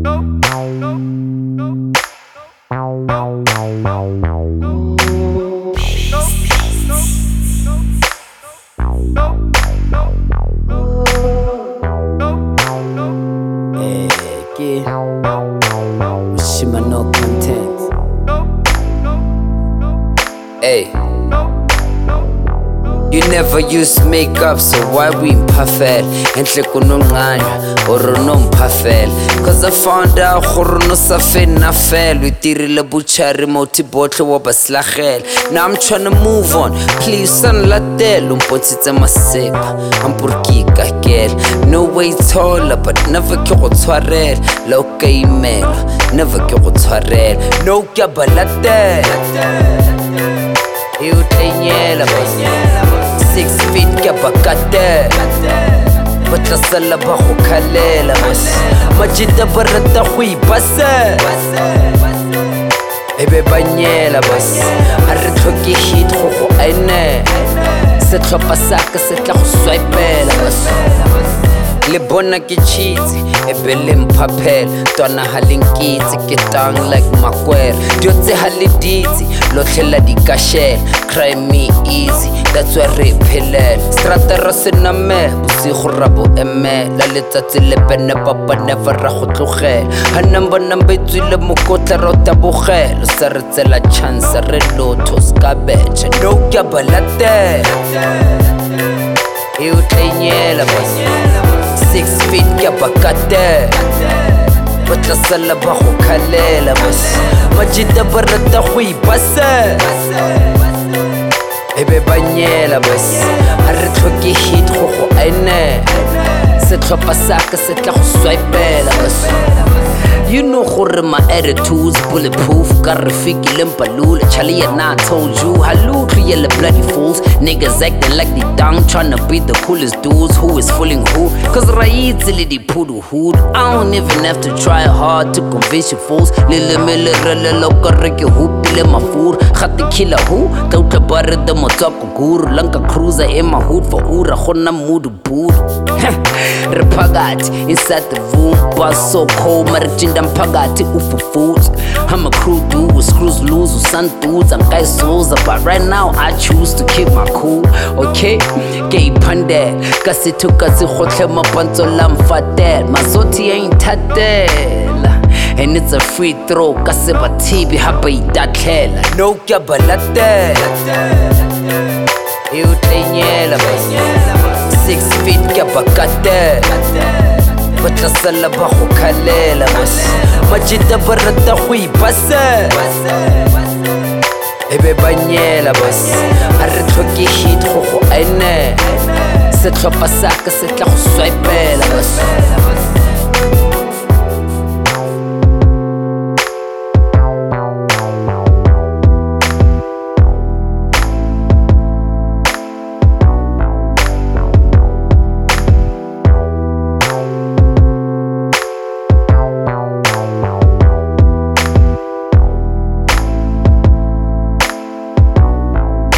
Shima no content. Hey, you never use makeup, so why we imperfect? Enhle kunongqanya or no imperfect. Cause I found out gore no sa fena fel. We tirile butchery moti bottle wa baslagel. Now I'm tryna move on. Please son latel umpotsitse masepa. I'm porki kakela. No way taller, but never ke go tshwarela. La o ka imela, never ke go tshwarela. No ke balatel. You tenyela boss. 6 feet ke bakate. Batla sala ba go khalela boss. Majita barata go ipasa. Ebe banyela boss. A re tlhoke hit go go ene. Se tlhopa sa ka se tla go swipela boss. Le bona ke cheats, ebe le mphaphela. Twana ha linkitse ke tang like makwela. Diotse ha le ditse, lotlhela di kashela. Cry me easy, that's why re phelela. Strata ra sena me, bosigo ra bo emela. Letsatsi le bene papa never ra go tlogela. Ha number itswile mokotla ra o tabogela. Sa re tsela chance re lotho ska betcha. No ke balatela. E o tlenyela boss. 6 feet ke bakate. Batla sala ba go khalela boss. Majita barata go ipasa. Ebe banyela boss. A re tlhoke hit go go ene. Se tlhopa sa ka se tla go swipela boss. You know gore my attitude's bulletproof. Got Rafiki Limpalula, Charlie and I told you. Hello to yellow bloody fools. Niggas acting like they down, tryna be the coolest dudes. Who is fooling who? Cause right till they put a hood. I don't even have to try hard to convince you fools. Lille mille relle loka reke hoop ile my food. Got the killer who? Kauta barre the motoko guru. Lanka cruiser in my hood for ura. Khona mood boot. Repagati inside the room. Boss so cold, marichinda mpagati ufu foods. I'm a crew dude with screws loose with sun dudes and guys souls. But right now I choose to keep my cool. Okay, gay pande. Kasi tukasi khotle mapanto lamfatel. Mazoti ain't tatel. And it's a free throw. Kasi batibi hapa idatlela. No ke balate. You tenyela boss. 6 feet ke bakate. Batla sala ba go khalela boss. Majita barata go ipasa. Ebe banyela boss. A re tlhoke hit go go ene. Se tlhopa sa ka se tla go swipela boss.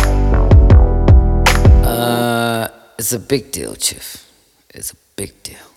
It's a big deal, Chief. It's a big deal.